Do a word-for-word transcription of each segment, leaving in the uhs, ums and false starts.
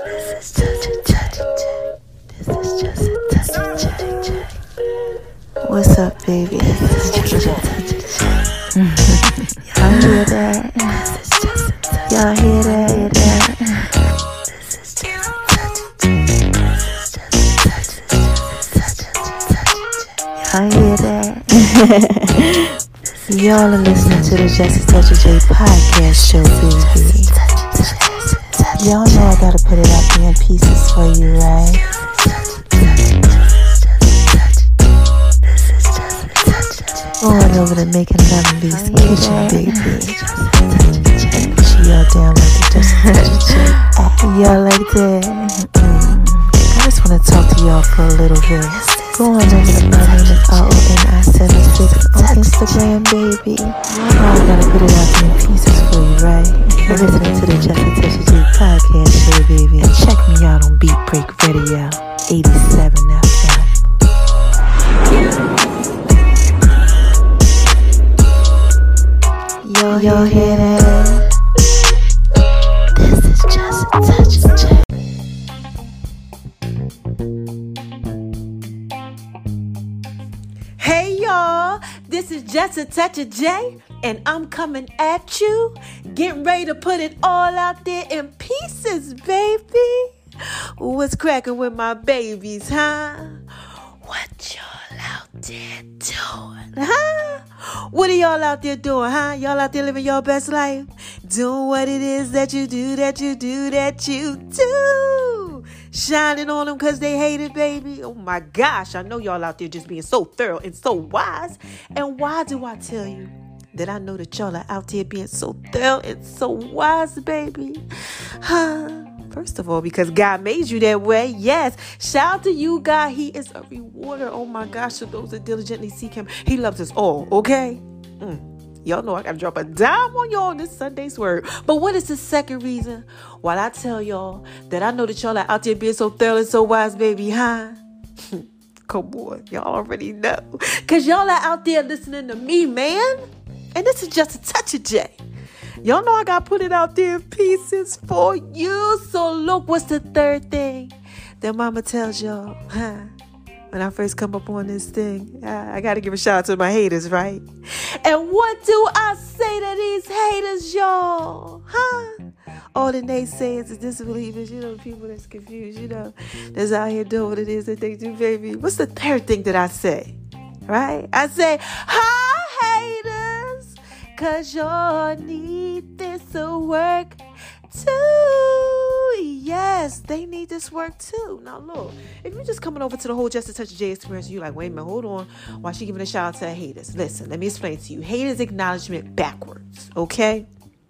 This is just a touch of J. This is just a touch of J. What's up, baby? This is just a touch of J. Y'all hear that? This is just a touch. Y'all hear that? Hear that? This is just a touch of J. This is just a touch. This is just a touch of J. Y'all hear that? Y'all are listening to the Just a Touch of J podcast show, baby. Y'all know I gotta put it out there in pieces for you, right? Going over to making Lemon Beast kitchen, baby. She y'all down like the Just a Touch of J. Y'all like that? Mm. I just wanna talk to y'all for a little bit. Going over to my name is R O N I seventy-six on Instagram, baby. Now I gotta put it out there in pieces for you, right? You're listening to the Just a Touch of J podcast show, baby. And check me out on Beat Break Radio, eighty-seven F M. Yo, y'all hear that? This is Just a Touch of J. Hey y'all, this is Just a Touch of J, and I'm coming at you, getting ready to put it all out there in pieces, baby. What's cracking with my babies, huh? What y'all out there doing, huh? What are y'all out there doing, huh? Y'all out there living your best life? Doing what it is that you do, that you do, that you do. Shining on them because they hate it, baby. Oh my gosh, I know y'all out there just being so thorough and so wise. And why do I tell you that I know that y'all are out there being so thorough and so wise, baby? Huh? First of all, because God made you that way. Yes. Shout out to you, God. He is a rewarder. Oh my gosh, to those that diligently seek him. He loves us all, okay? Mm. Y'all know I got to drop a dime on y'all on this Sunday's word. But what is the second reason why I tell y'all that I know that y'all are out there being so thorough and so wise, baby, huh? Come on. Y'all already know. Because y'all are out there listening to me, man. And this is Just a Touch of J. Y'all know I got to put it out there in pieces for you. So look, what's the third thing that mama tells y'all, huh? When I first come up on this thing, I, I got to give a shout out to my haters, right? And what do I say to these haters, y'all? Huh? All the naysayers and disbelievers, you know, the people that's confused, you know, that's out here doing what it is that they do, baby. What's the third thing that I say? Right? I say, hi, haters, because y'all need this to work too. Yes, they need this work too. Now look, if you're just coming over to the whole Just a Touch of J experience, you're like, wait a minute, hold on. Why she giving a shout out to her haters? Listen, let me explain to you. Haters acknowledgement backwards, okay?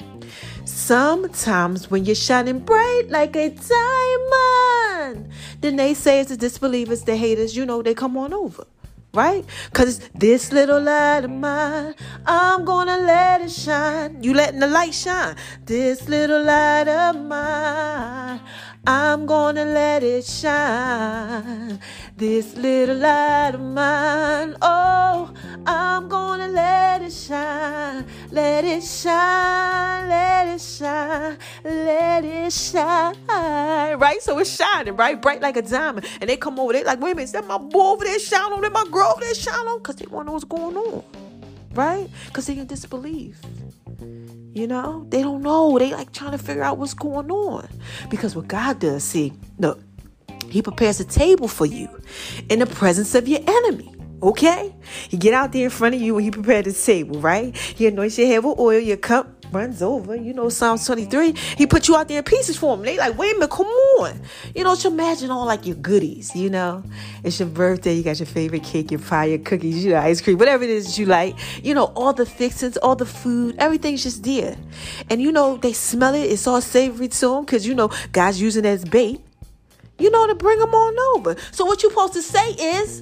Sometimes when you're shining bright like a diamond, the naysayers, the disbelievers, the haters, you know, they come on over. Right? Because this little light of mine, I'm gonna let it shine. You letting the light shine. This little light of mine, I'm gonna let it shine. This little light of mine, oh, I'm gonna let it shine. Let it shine, let it shine, let it shine. Right? So it's shining, right? Bright like a diamond. And they come over, they like, wait a minute, is that my boy over there shining on? That my girl over there shining on? Because they want to know what's going on. Right? Because they in disbelief. You know, they don't know. They like trying to figure out what's going on. Because what God does, see, look, he prepares a table for you in the presence of your enemy. Okay? He get out there in front of you when he prepared the table, right? He anoints your head with oil, your cup runs over. You know, Psalms twenty-three. He put you out there in pieces for him. They like, wait a minute, come on. You know, just imagine all like your goodies, you know. It's your birthday. You got your favorite cake, your pie, your cookies, you know, ice cream, whatever it is that you like. You know, all the fixings, all the food, everything's just there. And, you know, they smell it. It's all savory to them because, you know, God's using it as bait, you know, to bring them on over. So what you're supposed to say is,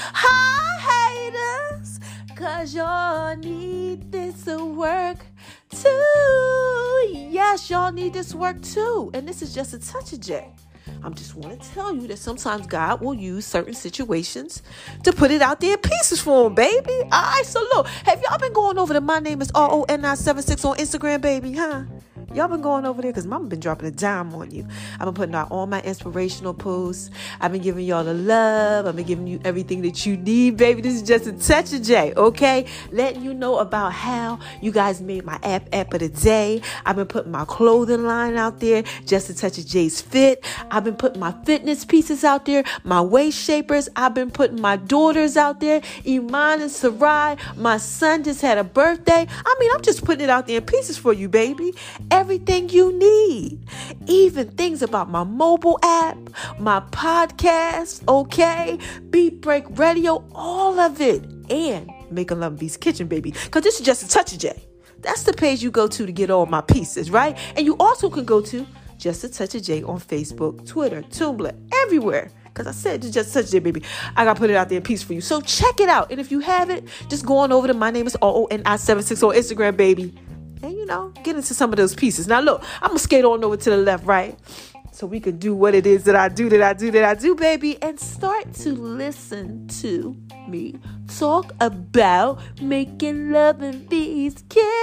hi, haters, because y'all need this to work too. Yes, y'all need this work too. And this is Just a Touch of J. I'm just want to tell you that sometimes God will use certain situations to put it out there in pieces for him, baby. All right, so look, have y'all been going over to my name is R O N I seventy-six on Instagram, baby, huh? Y'all been going over there? Because mama been dropping a dime on you. I've been putting out all my inspirational posts. I've been giving y'all the love. I've been giving you everything that you need, baby. This is just a touch of J, okay? Letting you know about how you guys made my app app of the day. I've been putting my clothing line out there, just a touch of J's Fit. I've been putting my fitness pieces out there, my waist shapers. I've been putting my daughters out there, Iman and Sarai. My son just had a birthday. I mean, I'm just putting it out there in pieces for you, baby. Everything you need. Even things about my mobile app, my podcast, okay? Beat Break Radio, all of it. And Making Love in V's Kitchen, baby. Because this is just a touch of J. That's the page you go to to get all my pieces, right? And you also can go to Just a Touch of J on Facebook, Twitter, Tumblr, everywhere. Because I said it's just such a J, baby. I got to put it out there in peace for you. So check it out. And if you haven't, just go on over to My Name is R O N I seventy-six on Instagram, baby. And, you know, get into some of those pieces. Now, look, I'm going to skate on over to the left, right? So we can do what it is that I do, that I do, that I do, baby. And start to listen to me talk about making love in V's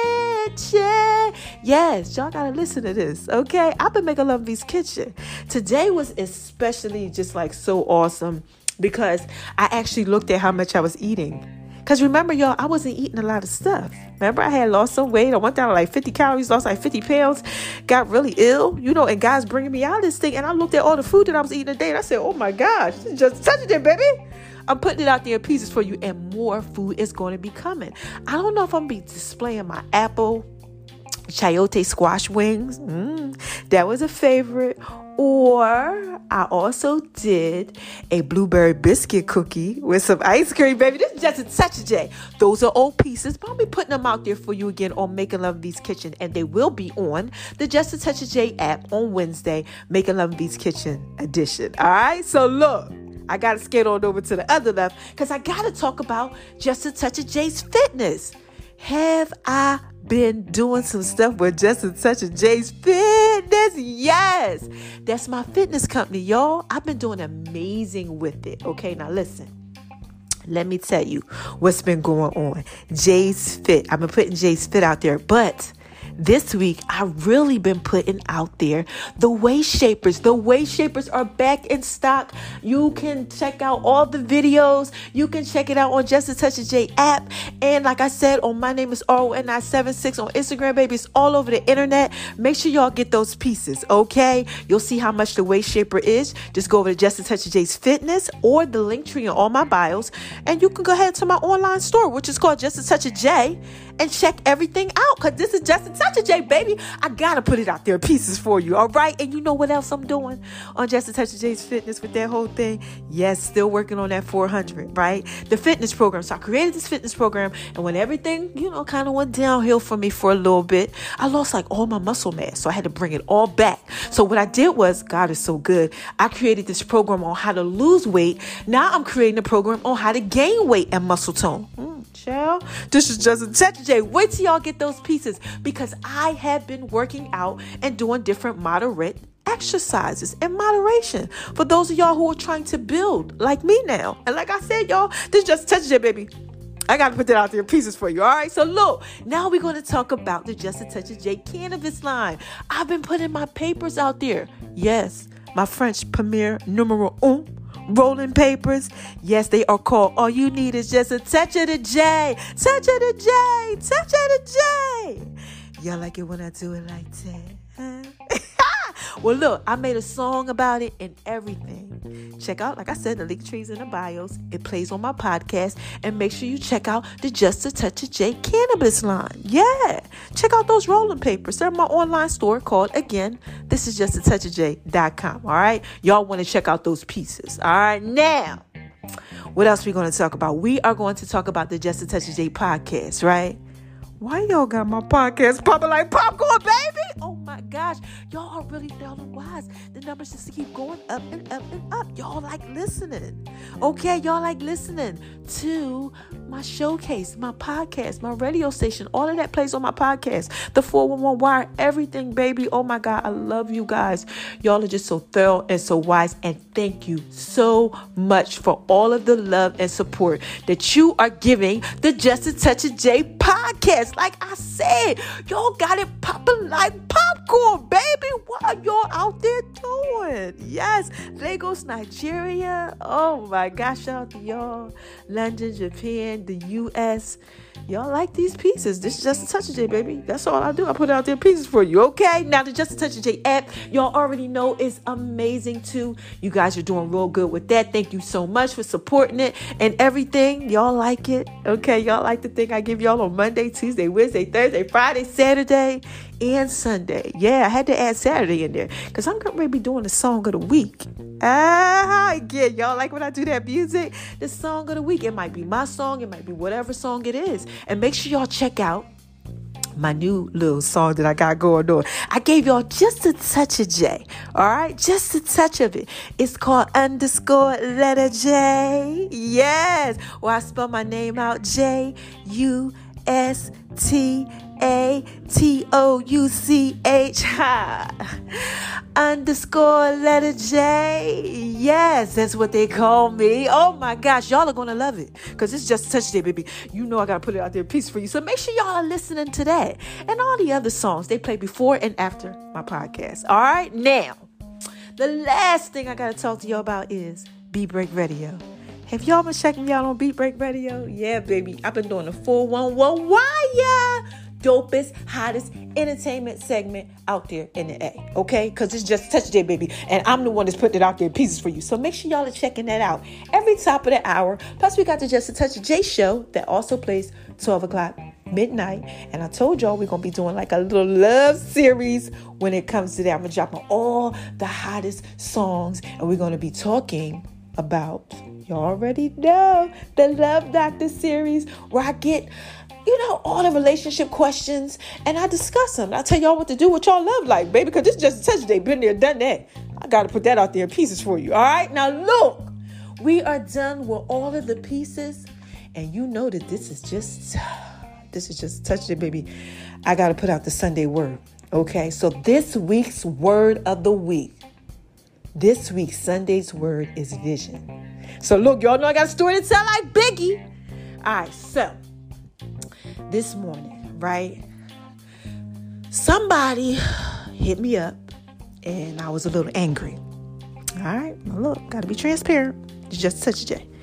Kitchen. Yes, y'all gotta listen to this, okay? I've been making love in V's Kitchen. Today was especially just like so awesome because I actually looked at how much I was eating. Because remember, y'all, I wasn't eating a lot of stuff. Remember, I had lost some weight. I went down to like fifty calories, lost like fifty pounds, got really ill, you know, and guys bringing me out of this thing. And I looked at all the food that I was eating today and I said, oh my gosh, this is just touching it, baby. I'm putting it out there in pieces for you, and more food is going to be coming. I don't know if I'm going to be displaying my apple chayote squash wings. Mm, that was a favorite. Or I also did a blueberry biscuit cookie with some ice cream, baby. This is just a touch of J. Those are old pieces, but I'll be putting them out there for you again on Making Love in V's Kitchen. And they will be on the Just a Touch of J app on Wednesday, Making Love in V's Kitchen edition. All right? So look, I got to skate on over to the other left because I got to talk about Just a Touch of J's fitness. Have I been doing some stuff with Just a Touch of J's Fitness? Yes. That's my fitness company, y'all. I've been doing amazing with it. Okay, now listen. Let me tell you what's been going on. J's Fit. I've been putting J's Fit out there, but this week, I've really been putting out there the waist shapers. The waist shapers are back in stock. You can check out all the videos. You can check it out on Just a Touch of J app. And like I said, on My Name is R O N I seventy-six on Instagram, baby. It's all over the internet. Make sure y'all get those pieces, okay? You'll see how much the waist shaper is. Just go over to Just a Touch of J's Fitness or the link tree in all my bios. And you can go ahead to my online store, which is called Just a Touch of J, and check everything out because this is Just a Touch of J, baby. I gotta put it out there pieces for you, all right? And you know what else I'm doing on Just a Touch of J's Fitness with that whole thing? Yes, still working on that four hundred, right? The fitness program. So I created this fitness program, and when everything, you know, kind of went downhill for me for a little bit, I lost like all my muscle mass. So I had to bring it all back. So what I did was, God is so good, I created this program on how to lose weight. Now I'm creating a program on how to gain weight and muscle tone. Mm, child, this is Just a Touch of J. Wait till y'all get those pieces because I have been working out and doing different moderate exercises in moderation for those of y'all who are trying to build like me now. And like I said, y'all, this is Just a Touch of J, baby. I got to put that out there in pieces for you. All right. So look, now we're going to talk about the Just a Touch of J cannabis line. I've been putting my papers out there. Yes, my French premier numero un. Rolling papers. Yes, they are called All You Need Is Just a Touch of the J. Touch of the J. Touch of the J. Y'all like it when I do it like that? Huh? Well, look, I made a song about it and everything. Check out, like I said, the link trees in the bios. It plays on my podcast. And make sure you check out the Just a Touch of J cannabis line. Yeah. Check out those rolling papers. They're in my online store called, again, this is just a touch of j dot com. All right. Y'all want to check out those pieces. All right. Now, what else are we going to talk about? We are going to talk about the Just a Touch of J podcast, right? Why y'all got my podcast popping like popcorn, baby? Oh my gosh. Y'all are really feeling wise. The numbers just keep going up and up and up. Y'all like listening. Okay, y'all like listening to my showcase, my podcast, my radio station. All of that plays on my podcast. The four one one Wire, everything, baby. Oh my God, I love you guys. Y'all are just so thorough and so wise. And thank you so much for all of the love and support that you are giving the Just a Touch of J podcast. Like I said, y'all got it popping like popcorn, baby. What are y'all out there doing? Yes, Lagos, Nigeria. Oh my gosh, shout out to y'all. London, Japan, the U S. Y'all like these pieces. This is Just a Touch of J, baby. That's all I do. I put out there pieces for you, okay? Now, the Just a Touch of J app, y'all already know is amazing, too. You guys are doing real good with that. Thank you so much for supporting it and everything. Y'all like it, okay? Y'all like the thing I give y'all on Monday, Tuesday, Wednesday, Thursday, Friday, Saturday, and Sunday. Yeah, I had to add Saturday in there because I'm going to be doing the song of the week. Ah, yeah, y'all like when I do that music? The song of the week. It might be my song. It might be whatever song it is. And make sure y'all check out my new little song that I got going on. I gave y'all just a touch of J. All right? Just a touch of it. It's called underscore letter J. Yes. Well, I spell my name out. J U S T A T O U C H. Underscore letter J. Yes, that's what they call me. Oh my gosh, y'all are gonna love it because it's Just a Touch Day, baby. You know I gotta put it out there a piece for you. So make sure y'all are listening to that and all the other songs they play before and after my podcast. All right, now the last thing I gotta talk to y'all about is Beat Break Radio. Have y'all been checking me out on Beat Break Radio? Yeah, baby. I've been doing the four one one wire. Dopest, hottest entertainment segment out there in the A. Okay? Because it's Just a Touch Day, baby. And I'm the one that's putting it out there in pieces for you. So make sure y'all are checking that out every top of the hour. Plus, we got the Just a Touch of J show that also plays twelve o'clock midnight. And I told y'all we're going to be doing like a little love series when it comes to that. I'm going to drop on all the hottest songs. And we're going to be talking about, you already know, the Love Doctor series where I get, you know, all the relationship questions and I discuss them. I tell y'all what to do with y'all love life, baby, because this is Just a Touch Day. Been there, done that. I got to put that out there in pieces for you. All right. Now, look, we are done with all of the pieces. And you know that this is just, this is Just a Touch Day, baby. I got to put out the Sunday word. Okay. So this week's word of the week. This week's Sunday's word is vision. So look, y'all know I got a story to tell like Biggie. All right. So this morning, right? Somebody hit me up and I was a little angry. All right. Now look, got to be transparent. It's Just a Touch of J.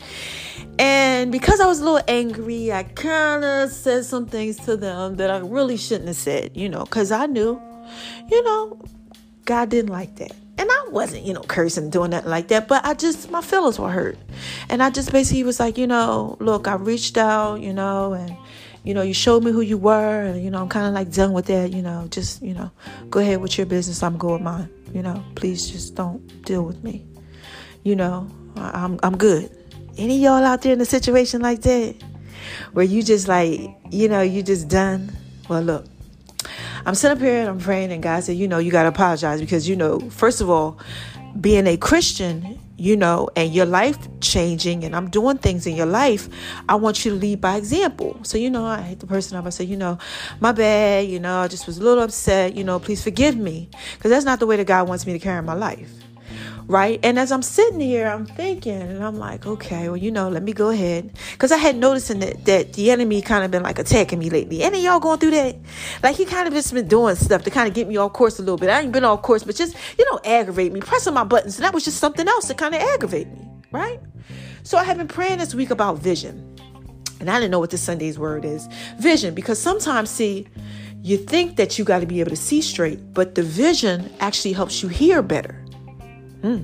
And because I was a little angry, I kind of said some things to them that I really shouldn't have said, you know, because I knew, you know, God didn't like that. And I wasn't, you know, cursing, doing nothing like that. But I just, my feelings were hurt. And I just basically was like, you know, look, I reached out, you know, and, you know, you showed me who you were. And, you know, I'm kind of like done with that, you know, just, you know, go ahead with your business. I'm going with mine. You know, please just don't deal with me. You know, I, I'm I'm good. Any of y'all out there in a situation like that where you just like, you know, you just done? Well, look. I'm sitting up here and I'm praying and God said, you know, you got to apologize because, you know, first of all, being a Christian, you know, and your life changing and I'm doing things in your life, I want you to lead by example. So, you know, I hit the person up. I said, you know, my bad, you know, I just was a little upset, you know, please forgive me because that's not the way that God wants me to carry my life. Right. And as I'm sitting here, I'm thinking and I'm like, OK, well, you know, let me go ahead, because I had noticed that, that the enemy kind of been like attacking me lately. Any of y'all going through that? Like he kind of just been doing stuff to kind of get me off course a little bit. I ain't been off course, but just, you know, aggravate me, pressing my buttons. And that was just something else to kind of aggravate me. Right. So I have been praying this week about vision. And I didn't know what this Sunday's word is. Vision, because sometimes, see, you think that you got to be able to see straight, but the vision actually helps you hear better. Hmm.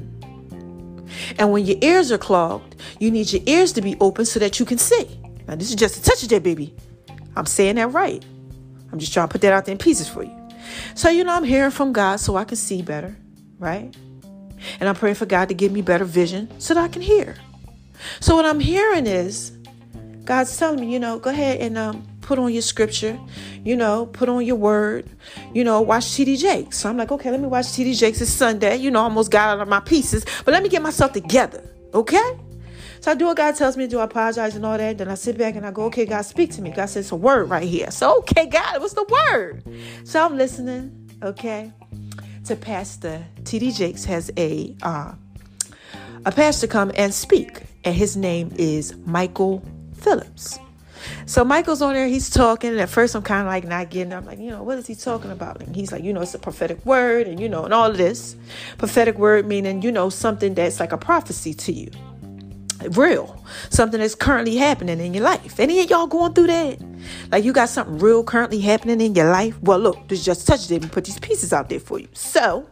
And when your ears are clogged, you need your ears to be open so that you can see. Now, this is Just a Touch of J, baby. I'm saying that right. I'm just trying to put that out there in pieces for you. So, you know, I'm hearing from God so I can see better, right? And I'm praying for God to give me better vision so that I can hear. So what I'm hearing is God's telling me, you know, go ahead and um, put on your scripture, you know, put on your word, you know, watch T D Jakes. So I'm like, okay, let me watch T D Jakes. It's Sunday. You know, I almost got out of my pieces, but let me get myself together. Okay. So I do what God tells me to do. I apologize and all that. Then I sit back and I go, okay, God, speak to me. God says it's a word right here. So, okay, God, what's the word? So I'm listening. Okay. To Pastor T D Jakes has a, uh, a pastor come and speak, and his name is Michael Phillips. So Michael's on there, he's talking, and at first I'm kind of like not getting it. I'm like, you know, what is he talking about? And he's like, you know, it's a prophetic word, and you know, and all of this. Prophetic word meaning, you know, something that's like a prophecy to you. Real. Something that's currently happening in your life. Any of y'all going through that? Like you got something real currently happening in your life? Well, look, this Just Touch It and put these pieces out there for you. So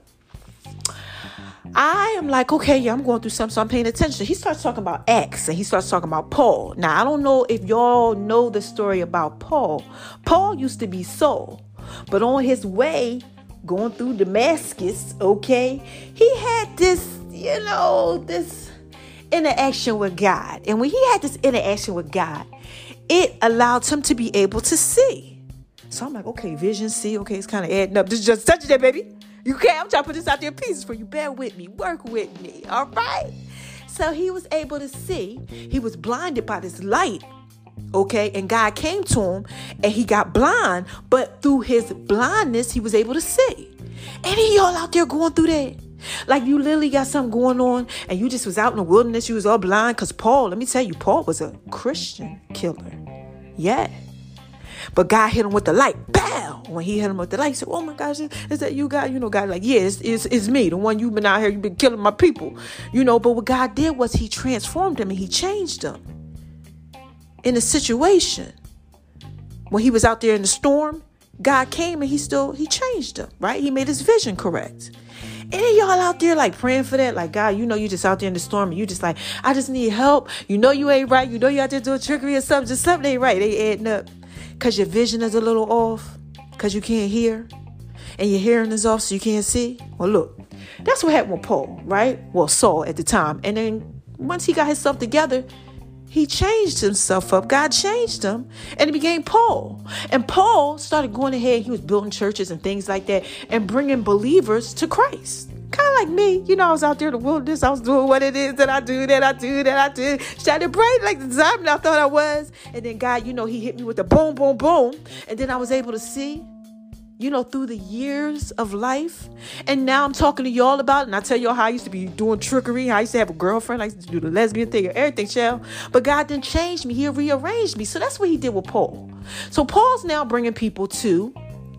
I am like, okay, yeah, I'm going through something, so I'm paying attention. He starts talking about Acts, and he starts talking about Paul. Now, I don't know if y'all know the story about Paul. Paul used to be Saul, but on his way going through Damascus, okay, he had this, you know, this interaction with God. And when he had this interaction with God, it allowed him to be able to see. So I'm like, okay, vision, see, okay, it's kind of adding up. This is Just Touch It, baby. You can't. I'm trying to put this out there in pieces for you. Bear with me. Work with me. All right. So he was able to see. He was blinded by this light. Okay. And God came to him and he got blind. But through his blindness, he was able to see. Any of y'all out there going through that? Like you literally got something going on and you just was out in the wilderness. You was all blind. Because Paul, let me tell you, Paul was a Christian killer. Yeah. But God hit him with the light. Bam! When he hit him with the light, he said, oh my gosh, is that you, God? You know, God, like, yeah, it's, it's, it's me, the one you've been out here, you've been killing my people. You know, but what God did was he transformed him and he changed him in a situation. When he was out there in the storm, God came and he still, he changed him, right? He made his vision correct. Any of y'all out there like praying for that? Like, God, you know, you just out there in the storm and you just like, I just need help. You know, you ain't right. You know, you out there doing trickery or something. Just something ain't right. They adding up. Because your vision is a little off. Because you can't hear. And your hearing is off so you can't see. Well, look. That's what happened with Paul, right? Well, Saul at the time. And then once he got himself together, he changed himself up. God changed him. And he became Paul. And Paul started going ahead. He was building churches and things like that. And bringing believers to Christ. Kind of like me. You know, I was out there in the wilderness. I was doing what it is that I do, that I do, that I do. Shining bright like the diamond I thought I was. And then God, you know, he hit me with the boom, boom, boom. And then I was able to see, you know, through the years of life. And now I'm talking to y'all about it. And I tell y'all how I used to be doing trickery. How I used to have a girlfriend. I used to do the lesbian thing and everything, child. But God didn't change me. He rearranged me. So that's what he did with Paul. So Paul's now bringing people to,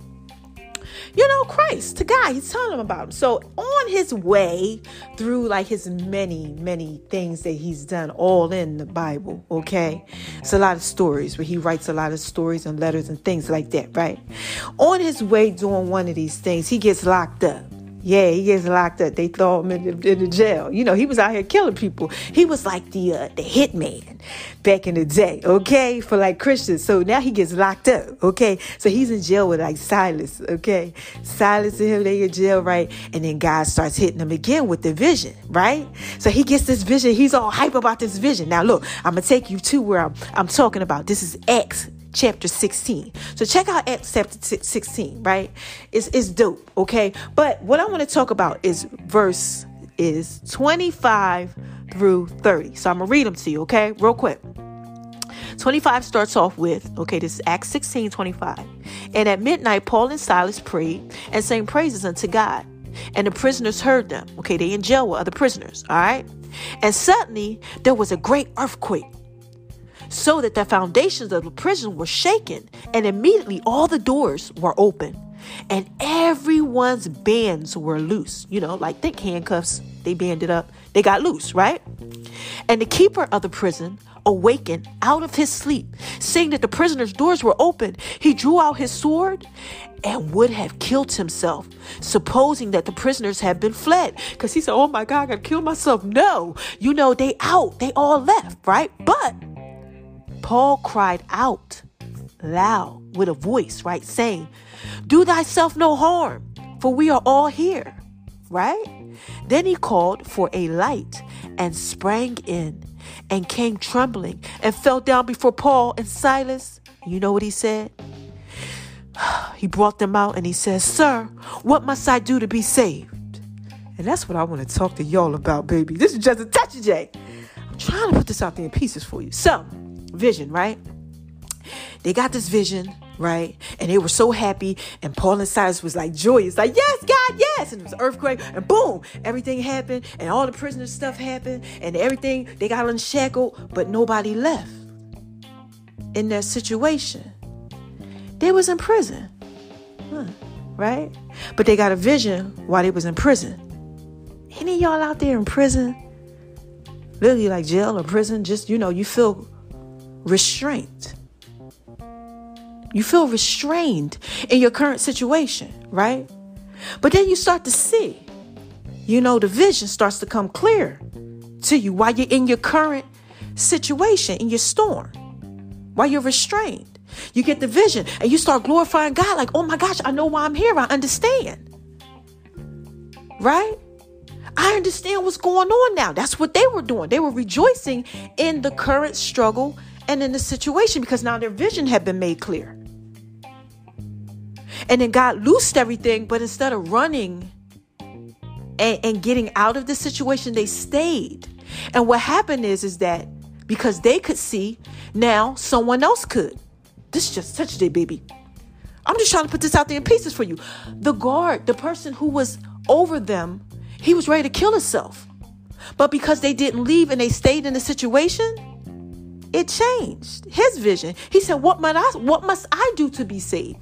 you know, Christ, to God. He's telling them about him. So on his way through like his many, many things that he's done all in the Bible, okay? It's a lot of stories where he writes a lot of stories and letters and things like that, right? On his way doing one of these things, he gets locked up. Yeah, he gets locked up. They throw him in the, in the jail. You know, he was out here killing people. He was like the uh, the hitman back in the day, okay, for like Christians. So now he gets locked up, okay? So he's in jail with like Silas, okay? Silas and him, they in jail, right? And then God starts hitting him again with the vision, right? So he gets this vision. He's all hype about this vision. Now, look, I'm going to take you to where I'm, I'm talking about. This is Acts chapter sixteen. So check out Acts chapter sixteen, right? It's, it's dope, okay? But what I want to talk about is verse is twenty-five through thirty. So I'm going to read them to you, okay? Real quick. twenty-five starts off with, okay, this is Acts sixteen, twenty-five. And at midnight, Paul and Silas prayed and sang praises unto God. And the prisoners heard them. Okay, they in jail with other prisoners, all right? And suddenly, there was a great earthquake, so that the foundations of the prison were shaken, and immediately all the doors were open, and everyone's bands were loose. You know, like thick handcuffs, they banded up, they got loose, right? And the keeper of the prison awakened out of his sleep, seeing that the prisoners' doors were open. He drew out his sword and would have killed himself, supposing that the prisoners had been fled. Because he said, oh my God, I gotta kill myself. No, you know, they out, they all left, right? But Paul cried out loud with a voice, right, saying, do thyself no harm, for we are all here, right? Then he called for a light and sprang in and came trembling and fell down before Paul and Silas. You know what he said? He brought them out and he says, sir, what must I do to be saved? And that's what I want to talk to y'all about, baby. This is Just a Touch of J. I'm trying to put this out there in pieces for you. So, vision, right? They got this vision, right? And they were so happy. And Paul and Silas was like joyous, like, yes, God, yes. And it was an earthquake. And boom, everything happened. And all the prisoners stuff happened. And everything, they got unshackled. But nobody left. in their situation. They was in prison. Huh, right? But they got a vision while they was in prison. Any of y'all out there in prison? Literally like jail or prison, just, you know, you feel restrained. You feel restrained in your current situation, right? But then you start to see, you know, the vision starts to come clear to you while you're in your current situation, in your storm, while you're restrained. You get the vision and you start glorifying God like, oh my gosh, I know why I'm here. I understand. Right? I understand what's going on now. That's what they were doing. They were rejoicing in the current struggle and in the situation because now their vision had been made clear. And then God loosed everything, but instead of running and, and getting out of the situation, they stayed. And what happened is, is that because they could see, now someone else could. This is just such a day, baby. I'm just trying to put this out there in pieces for you. The guard, the person who was over them, he was ready to kill himself. But because they didn't leave and they stayed in the situation, it changed his vision. He said, what must I, what must I do to be saved?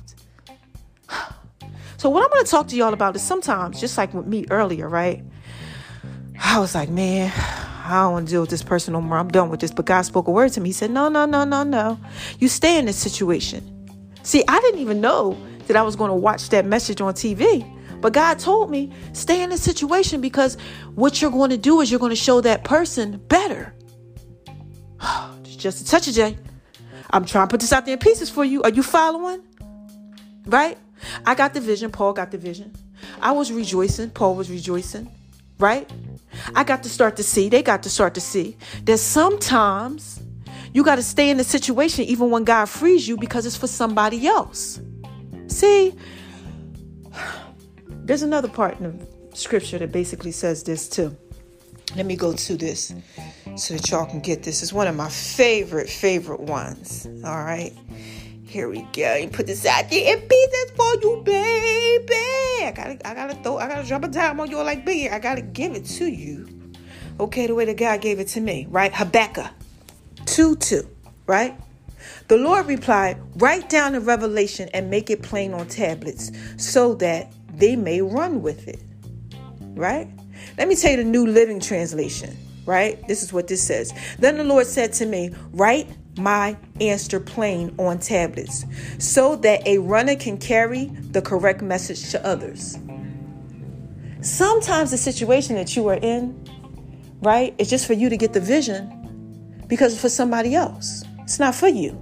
So what I'm going to talk to y'all about is sometimes, just like with me earlier, right? I was like, man, I don't want to deal with this person no more. I'm done with this. But God spoke a word to me. He said, no, no, no, no, no. You stay in this situation. See, I didn't even know that I was going to watch that message on T V. But God told me, stay in this situation because what you're going to do is you're going to show that person better. It's just a touch of J. I'm trying to put this out there in pieces for you. Are you following? Right? I got the vision. Paul got the vision. I was rejoicing. Paul was rejoicing. Right? I got to start to see. They got to start to see that sometimes you got to stay in the situation even when God frees you because it's for somebody else. See, there's another part in the scripture that basically says this too. Let me go to this so that y'all can get this. It's one of my favorite, favorite ones. All right. Here we go. You put this out there in pieces for you, baby. I gotta, I gotta throw, I gotta drop a dime on you like big. I gotta give it to you. Okay, the way that God gave it to me, right? Habakkuk two two, right? The Lord replied, write down the revelation and make it plain on tablets so that they may run with it, right? Let me tell you the New Living Translation, right? This is what this says. Then the Lord said to me, write my answer plain on tablets so that a runner can carry the correct message to others. Sometimes the situation that you are in, right, is just for you to get the vision because it's for somebody else. It's not for you.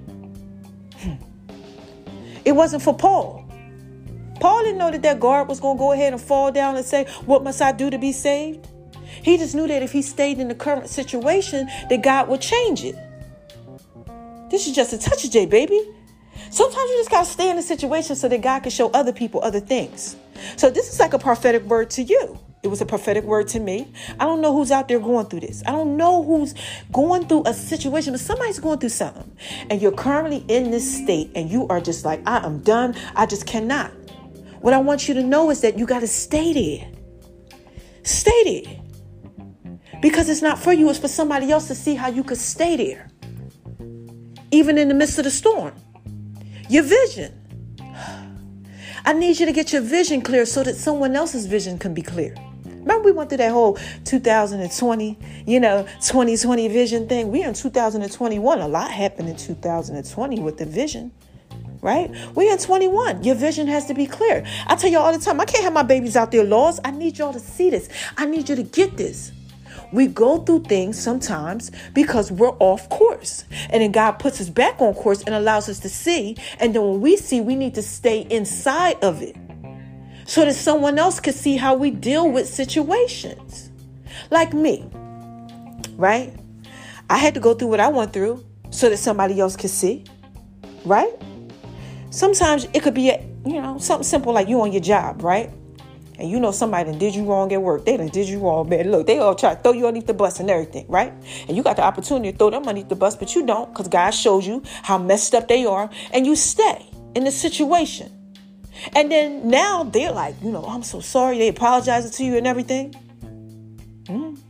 It wasn't for Paul. Paul didn't know that that guard was going to go ahead and fall down and say, what must I do to be saved? He just knew that if he stayed in the current situation, that God would change it. This is just a touch of J, baby. Sometimes you just got to stay in the situation so that God can show other people other things. So this is like a prophetic word to you. It was a prophetic word to me. I don't know who's out there going through this. I don't know who's going through a situation, but somebody's going through something. And you're currently in this state and you are just like, I am done. I just cannot. What I want you to know is that you got to stay there. Stay there. Because it's not for you. It's for somebody else to see how you could stay there. Even in the midst of the storm. Your vision. I need you to get your vision clear so that someone else's vision can be clear. Remember we went through that whole two thousand twenty, you know, twenty twenty vision thing. We're in two thousand twenty-one. A lot happened in two thousand twenty with the vision, right? We're in twenty-one. Your vision has to be clear. I tell y'all all the time, I can't have my babies out there lost. I need y'all to see this. I need you to get this. We go through things sometimes because we're off course. And then God puts us back on course and allows us to see. And then when we see, we need to stay inside of it so that someone else can see how we deal with situations. Like me, right? I had to go through what I went through so that somebody else could see, right? Sometimes it could be, a, you know, something simple like you on your job, right? And you know somebody done did you wrong at work. They done did you wrong, man. Look, they all try to throw you underneath the bus and everything, right? And you got the opportunity to throw them underneath the bus, but you don't because God shows you how messed up they are. And you stay in the situation. And then now they're like, you know, I'm so sorry. They apologizing to you and everything. Mm.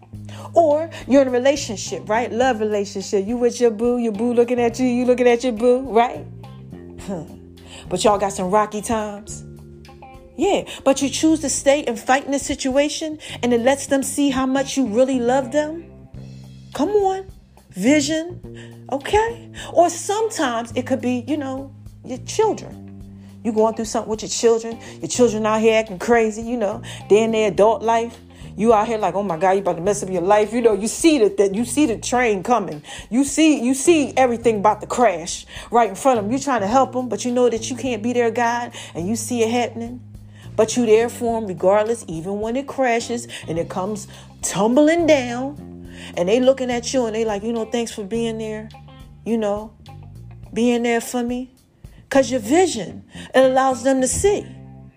Or you're in a relationship, right? Love relationship. You with your boo, your boo looking at you, you looking at your boo, right? Huh. But y'all got some rocky times. Yeah, but you choose to stay and fight in the situation, and it lets them see how much you really love them. Come on. Vision. Okay. Or sometimes it could be, you know, your children. You going through something with your children. Your children out here acting crazy, you know. They're in their adult life. You out here like, oh my God, you about to mess up your life. You know, you see that, that you see the train coming. You see, you see everything about to crash right in front of them. You're trying to help them, but you know that you can't be their God, and you see it happening. But you there for them regardless, even when it crashes and it comes tumbling down, and they looking at you and they like, you know, thanks for being there, you know, being there for me. Because your vision, it allows them to see.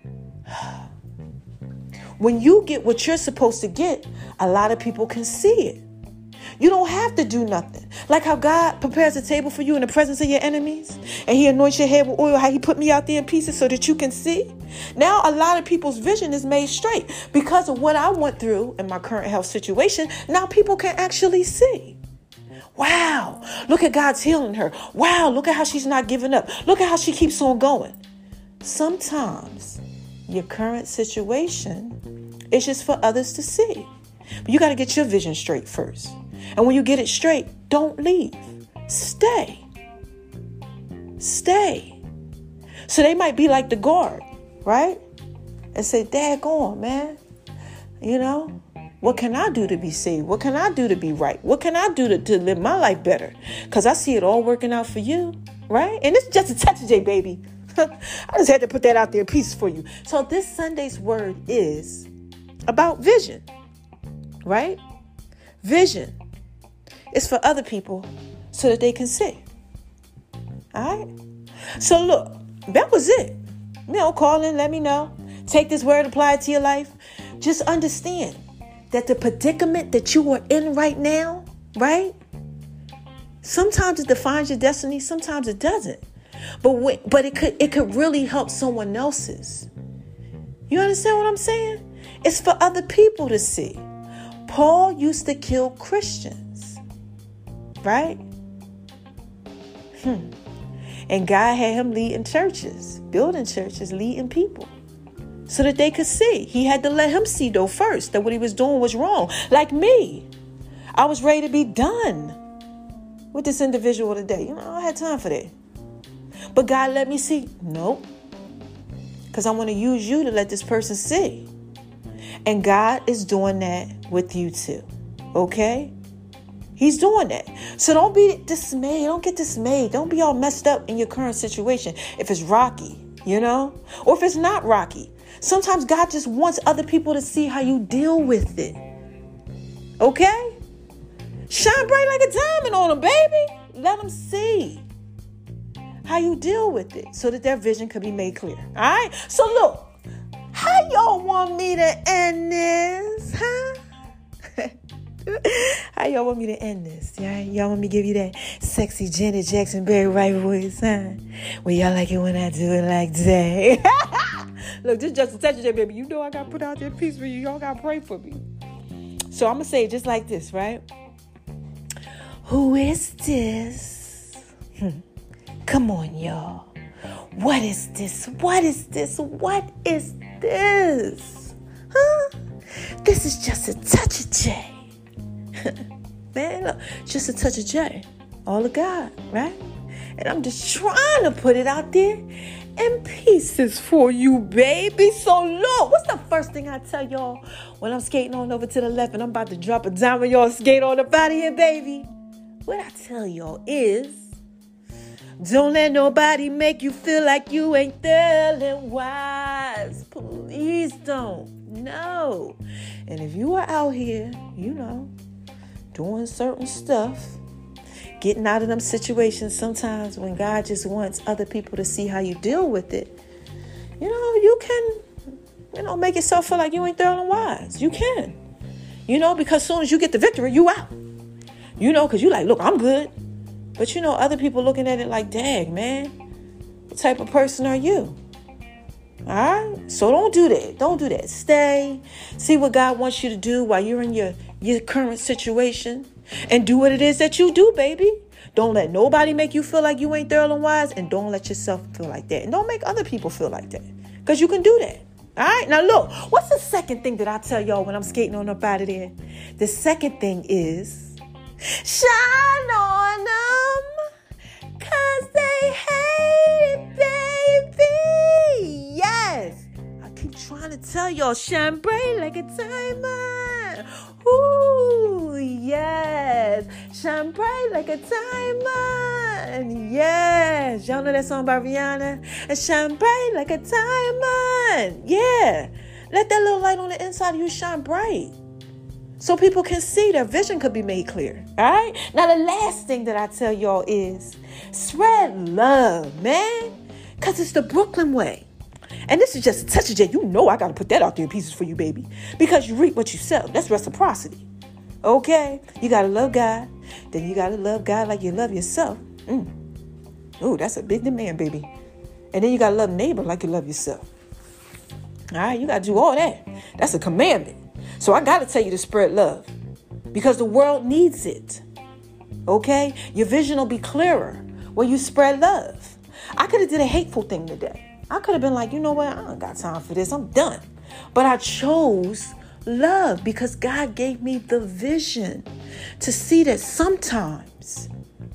When you get what you're supposed to get, a lot of people can see it. You don't have to do nothing. Like how God prepares a table for you in the presence of your enemies, and he anoints your head with oil, how he put me out there in pieces so that you can see. Now a lot of people's vision is made straight because of what I went through in my current health situation. Now people can actually see. Wow, look at God's healing her. Wow, look at how she's not giving up. Look at how she keeps on going. Sometimes your current situation is just for others to see. But you got to get your vision straight first. And when you get it straight, don't leave. Stay. Stay. So they might be like the guard, right? And say, daggone, man. You know, what can I do to be saved? What can I do to be right? What can I do to, to live my life better? Because I see it all working out for you, right? And it's just a touch of J, baby. I just had to put that out there in pieces for you. So this Sunday's word is about vision, right? Vision is for other people so that they can see. All right? So look, that was it. You know, call in, let me know. Take this word, apply it to your life. Just understand that the predicament that you are in right now, right? Sometimes it defines your destiny, sometimes it doesn't. But when, but it could it could really help someone else's. You understand what I'm saying? It's for other people to see. Paul used to kill Christians, right? Hmm. And God had him leading churches, building churches, leading people, so that they could see. He had to let him see though first that what he was doing was wrong. Like me, I was ready to be done with this individual today. You know, I had time for that. But God let me see. Nope. Because I want to use you to let this person see. And God is doing that with you too. Okay? He's doing that. So don't be dismayed. Don't get dismayed. Don't be all messed up in your current situation. If it's rocky, you know, or if it's not rocky. Sometimes God just wants other people to see how you deal with it. Okay? Shine bright like a diamond on them, baby. Let them see how you deal with it so that their vision could be made clear. All right? So look, how y'all want me to end this? Huh? How y'all want me to end this? Yeah? Y'all want me to give you that sexy Janet Jackson Barry White voice, huh? Well, y'all like it when I do it like that. Look, this is just a touch of that, baby. You know I got to put out that piece for you. Y'all got to pray for me. So I'm going to say it just like this, right? Who is this? Hmm. Come on, y'all. What is this? What is this? What is this? Huh? This is just a touch of J. Man, look, just a touch of J. All of God, right? And I'm just trying to put it out there in pieces for you, baby. So look, what's the first thing I tell y'all when I'm skating on over to the left and I'm about to drop a dime and y'all skate on up out of here, baby? What I tell y'all is, don't let nobody make you feel like you ain't feeling wise. Please don't. No. And if you are out here, you know, doing certain stuff, getting out of them situations sometimes when God just wants other people to see how you deal with it, you know, you can, you know, make yourself feel like you ain't feeling wise. You can. You know, because as soon as you get the victory, you out. You know, because you like, look, I'm good. But, you know, other people looking at it like, dang, man, what type of person are you? All right? So don't do that. Don't do that. Stay. See what God wants you to do while you're in your, your current situation and do what it is that you do, baby. Don't let nobody make you feel like you ain't thorough and wise, and don't let yourself feel like that. And don't make other people feel like that, because you can do that. All right? Now, look, what's the second thing that I tell y'all when I'm skating on up out of there? The second thing is shine on them, because they hate it, baby. Yes. I keep trying to tell y'all, shine bright like a diamond. Ooh, yes. Shine bright like a diamond. Yes. Y'all know that song by Rihanna? And shine bright like a diamond. Yeah. Let that little light on the inside of you shine bright, so people can see, their vision could be made clear. All right? Now, the last thing that I tell y'all is spread love, man. Because it's the Brooklyn way. And this is just a touch of J. You know I got to put that out there in pieces for you, baby. Because you reap what you sow. That's reciprocity. Okay? You got to love God. Then you got to love God like you love yourself. Mm. Ooh, that's a big demand, baby. And then you got to love neighbor like you love yourself. All right? You got to do all that. That's a commandment. So I got to tell you to spread love. Because the world needs it. Okay? Your vision will be clearer when you spread love. I could have did a hateful thing today. I could have been like, you know what? I don't got time for this. I'm done. But I chose love because God gave me the vision to see that sometimes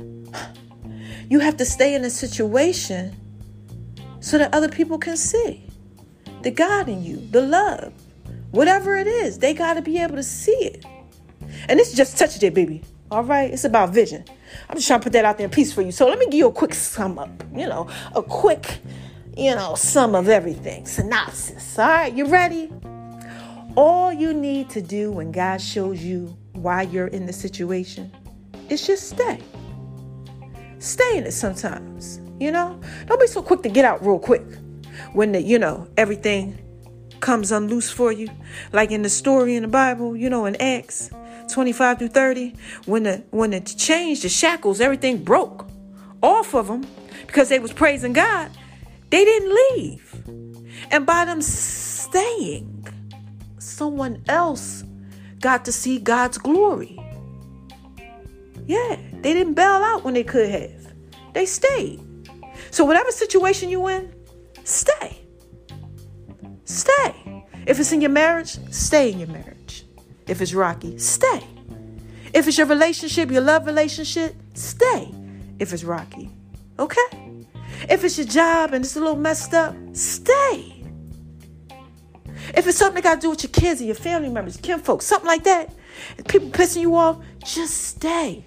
you have to stay in a situation so that other people can see the God in you, the love, whatever it is. They got to be able to see it. And this is just touch it, baby. All right? It's about vision. I'm just trying to put that out there in peace for you. So let me give you a quick sum up, you know, a quick You know, sum of everything. Synopsis. All right, you ready? All you need to do when God shows you why you're in the situation is just stay. Stay in it sometimes, you know? Don't be so quick to get out real quick when, the, you know, everything comes unloose for you. Like in the story in the Bible, you know, in Acts twenty-five through thirty, when the, when it changed, the shackles, everything broke off of them because they was praising God. They didn't leave. And by them staying, someone else got to see God's glory. Yeah, they didn't bail out when they could have. They stayed. So whatever situation you in, stay. Stay. If it's in your marriage, stay in your marriage. If it's rocky, stay. If it's your relationship, your love relationship, stay. If it's rocky. Okay? If it's your job and it's a little messed up, stay. If it's something that got to do with your kids and your family members, kinfolk, something like that, and people pissing you off, just stay.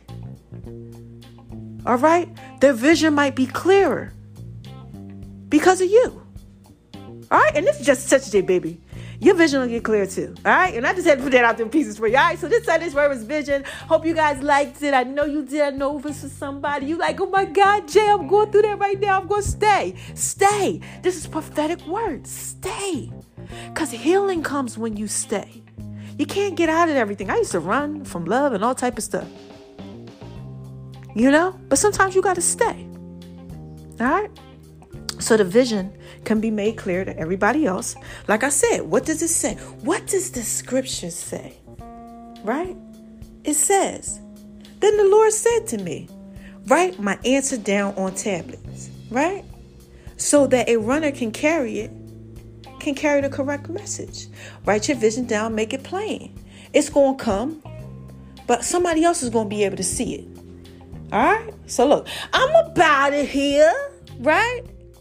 All right? Their vision might be clearer because of you. All right? And this is just such a day, baby. Your vision will get clear too. All right? And I just had to put that out there in pieces for you. All right? So this Sunday's word was vision. Hope you guys liked it. I know you did. I know this was somebody. You like, oh my God, Jay, I'm going through that right now. I'm going to stay. Stay. This is prophetic word. Stay. Because healing comes when you stay. You can't get out of everything. I used to run from love and all type of stuff. You know? But sometimes you got to stay. All right? So the vision can be made clear to everybody else. Like I said, what does it say? What does the scripture say? Right? It says, then the Lord said to me, write my answer down on tablets. Right? So that a runner can carry it, can carry the correct message. Write your vision down, make it plain. It's going to come, but somebody else is going to be able to see it. All right? So look, I'm about it here. Right?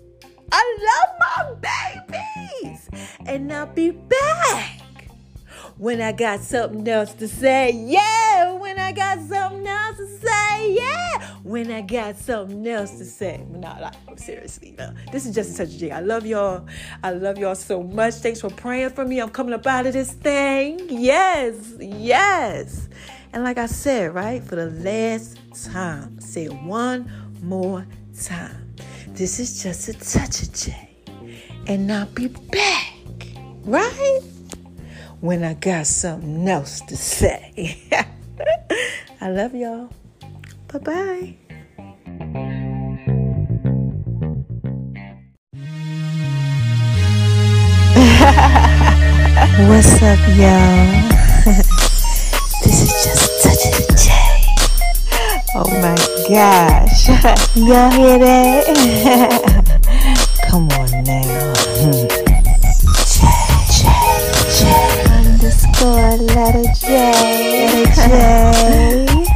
I love my babies. And I'll be back when I got something else to say. Yeah, when I got something else to say. Yeah, when I got something else to say. No, no, seriously. No. This is just such a J. I love y'all. I love y'all so much. Thanks for praying for me. I'm coming up out of this thing. Yes, yes. And like I said, right, for the last time, say it one more time. This is just a touch of J. And I'll be back, right? When I got something else to say. I love y'all. Bye-bye. What's up, y'all? This gosh. Y'all hear that? Come on now. J, J, J. Underscore letter J. Letter J.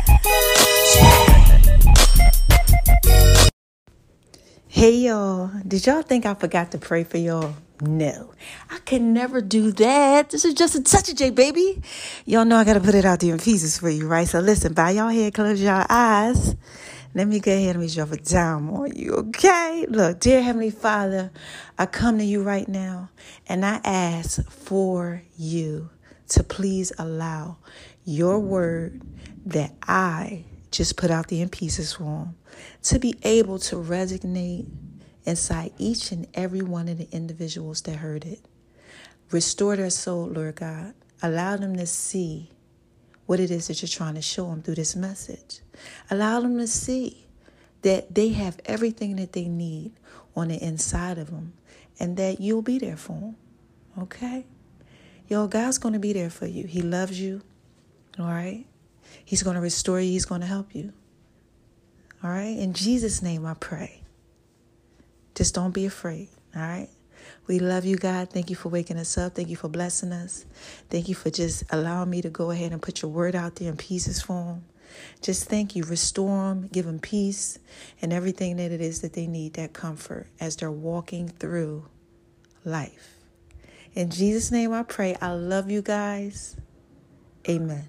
Hey y'all, did y'all think I forgot to pray for y'all? No, I can never do that. This is just a touch of J, baby. Y'all know I got to put it out there in pieces for you, right? So listen, bow y'all head, close y'all eyes. Let me go ahead and reach over down on you, okay? Look, dear Heavenly Father, I come to you right now and I ask for you to please allow your word that I just put out there in pieces form to be able to resonate inside each and every one of the individuals that heard it. Restore their soul, Lord God. Allow them to see what it is that you're trying to show them through this message. Allow them to see that they have everything that they need on the inside of them and that you'll be there for them, okay? Yo, God's going to be there for you. He loves you, all right? He's going to restore you. He's going to help you. All right? In Jesus' name I pray. Just don't be afraid. All right? We love you, God. Thank you for waking us up. Thank you for blessing us. Thank you for just allowing me to go ahead and put your word out there in pieces for them. Just thank you. Restore them. Give them peace and everything that it is that they need, that comfort as they're walking through life. In Jesus' name I pray. I love you guys. Amen.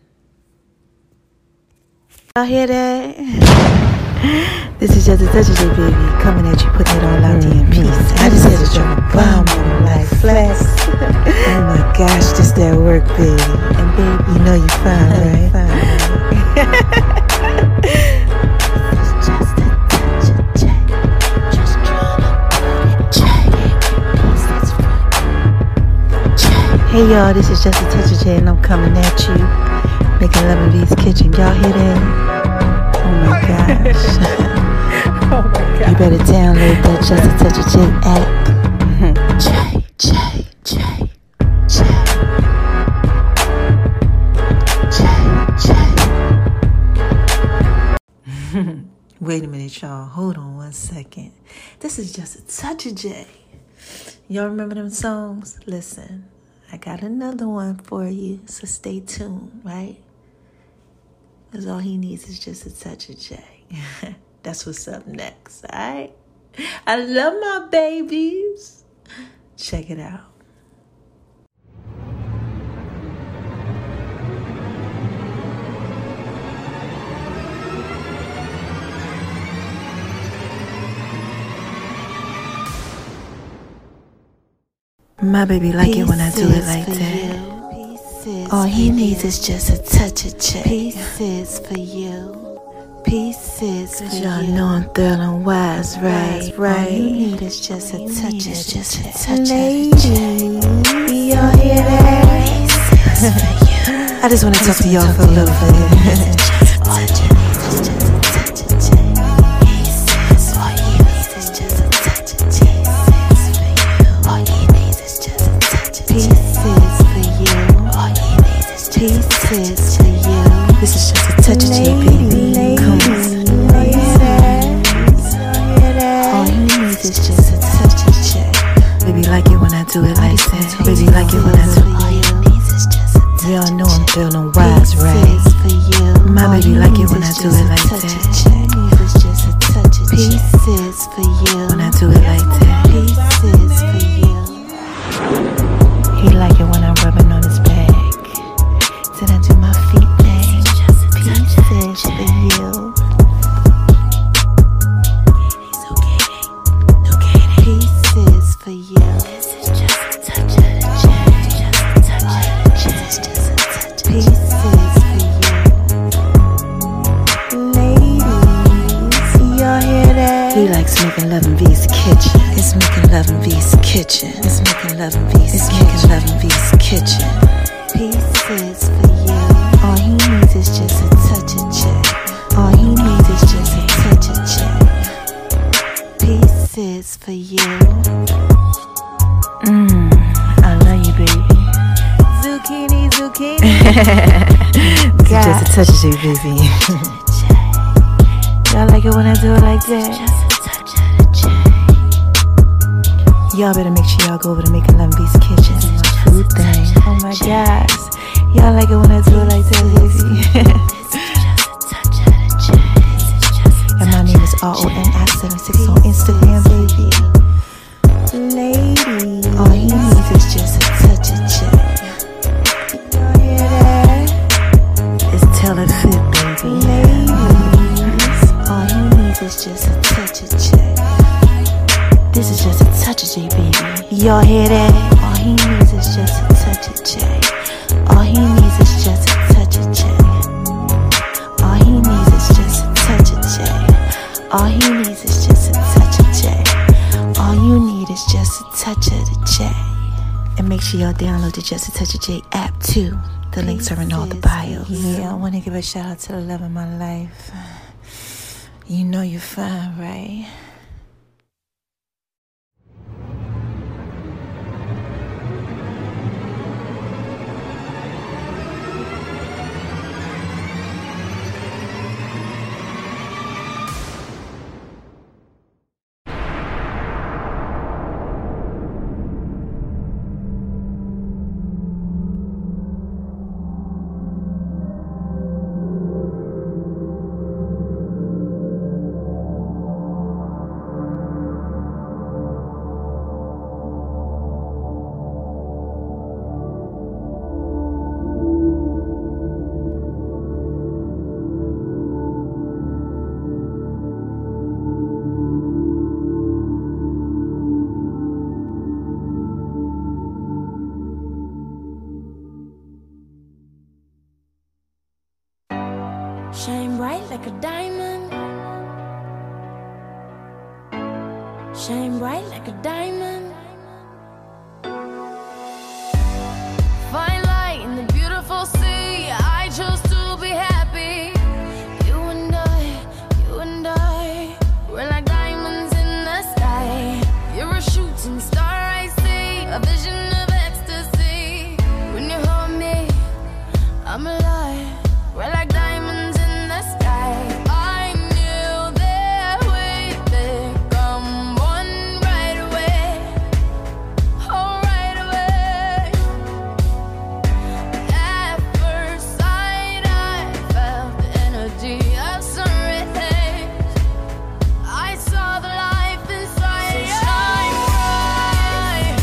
Y'all hear that? This is just a touch of J, baby, coming at you, putting it all out there in peace. I just had to drop a bomb on like flex. Oh my gosh, just that work, baby. And baby, you know you're fine, right? Fine, It's just a touch of J. Just Hey y'all, this is just a touch of J, and I'm coming at you, making love in V's kitchen. Y'all hear that? Oh my gosh. Oh my God. You better download that Just a Touch of J app. J, J, J, J, J. Wait a minute, y'all. Hold on one second. This is Just a Touch of J. Y'all remember them songs? Listen, I got another one for you, so stay tuned, right? Because all he needs is just a touch of J. That's what's up next, all right? I love my babies. Check it out. My baby like it when I do it like that. All he needs is just a touch of J. Pieces for you. Pieces for you. Y'all know I'm thrilling wise, right? Right. All you need is just a touch of just a touch of ladies. Y'all hear that? I just want to talk to y'all for a little bit. Pieces for you. This is just a touch of J, baby. Come on. All you need is just a touch of J. Baby, like it when I do it like that. Baby, like it when I do it. Y'all know I'm feeling wise, right? My baby, like it when I do it like that. Pieces for you. When I do it like that. Pieces for you. He like it when I'm rubbing on his back. Then I do my feet thing. Pieces for you. Pieces for you. This is just a touch of J. Just a touch of J. Just a touch of Pieces for you. Ladies, y'all hear that? He likes making love in V's kitchen. It's making love in V's kitchen. It's making love in V's It's making love in V's kitchen. Pieces for you. All he needs is just a touch of J. All he needs is just a touch of J. Pieces for you. Mmm, I love you, baby. Zucchini, zucchini. Just a touch of J, baby. Y'all like it when I do it like that? Y'all better make sure y'all go over to Making Love Beats Kitchen. My food thing. Oh my gosh. Y'all like it when I do it like that, baby. And my name is R O N I seventy-six on Instagram, baby. Lady, all he needs is just a touch of check. Y'all hear that? It's tell it fit, baby. Ladies, all he needs is just a touch of check. This is just a touch of J, baby. Y'all hear that? All he needs is just a touch of J. All he needs is just a touch of J. All he needs is just a touch of J. All he needs is just a touch of J. All you need is just a touch of the J. And make sure y'all download the Just a Touch of J app too. The links are in all the bios. Yeah, I want to give a shout out to the love of my life. You know you're fine, right? Shine bright like a diamond. Shine bright like a diamond. Fine light in the beautiful sea. I chose to be happy. You and I, you and I, we're like diamonds in the sky. You're a shooting star, I see, a vision of ecstasy. When you hold me, I'm alive. We're like diamonds in the sky. I knew that we'd become one right away. Oh, right away. At first sight, I felt the energy of sun rays. I saw the life inside. So shine bright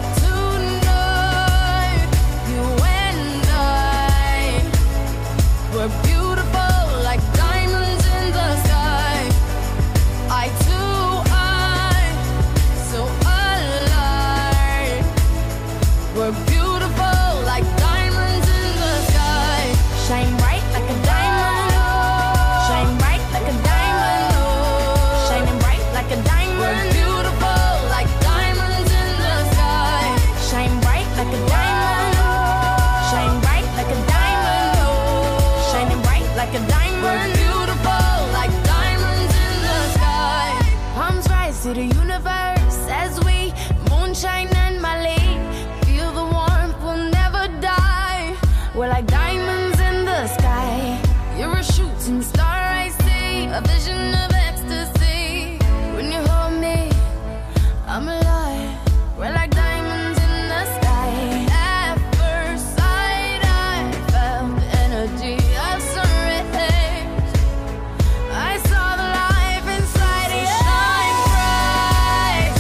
tonight. You and I, we're beautiful like diamonds in the sky. I too, I, so alive. We're beautiful like diamonds in the sky. Shine bright like a diamond. Shine bright like a diamond. Shining bright like a diamond. We're beautiful like diamonds in the sky. Shine bright like a diamond. Shine bright like a diamond. Shining bright like a diamond. We're beautiful like diamonds in the sky. Palms rise to the universe as we moonshine and Mali. Feel the warmth, we'll never die. We're like diamonds in the sky. You're a shooting star, I see, a vision of ecstasy. When you hold me, I'm alive. We're like diamonds in the sky. At first sight, I felt the energy of sun rays. I saw the life inside you. Shine bright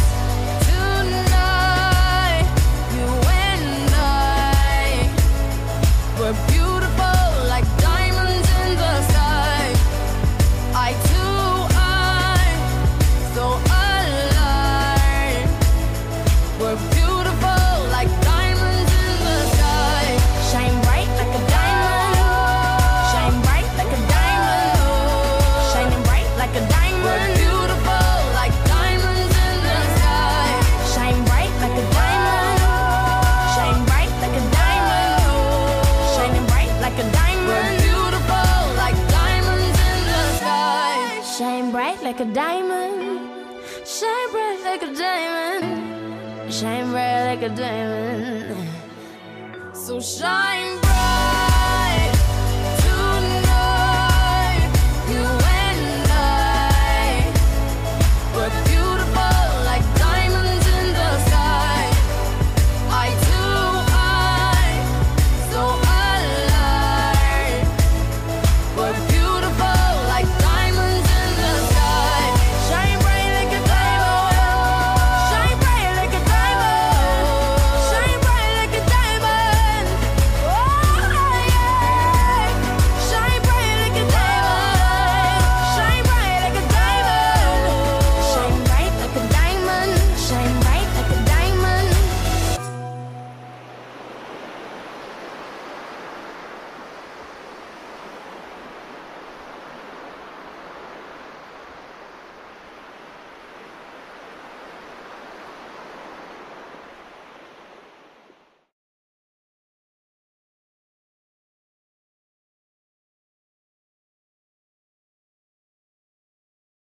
tonight. You and I, we're beautiful like diamonds in the sky. I too, I, so alive. We're beautiful like diamonds in the sky. Shine bright like a diamond. Shine bright like a diamond. Shining bright like a diamond. We're beautiful like diamonds in the sky. Shine bright like a diamond. Shine bright like a diamond. Shining bright like a diamond. We're beautiful like diamonds in the sky. Shine bright like a diamond. Shine bright like a diamond. Shine bright like a diamond. So shine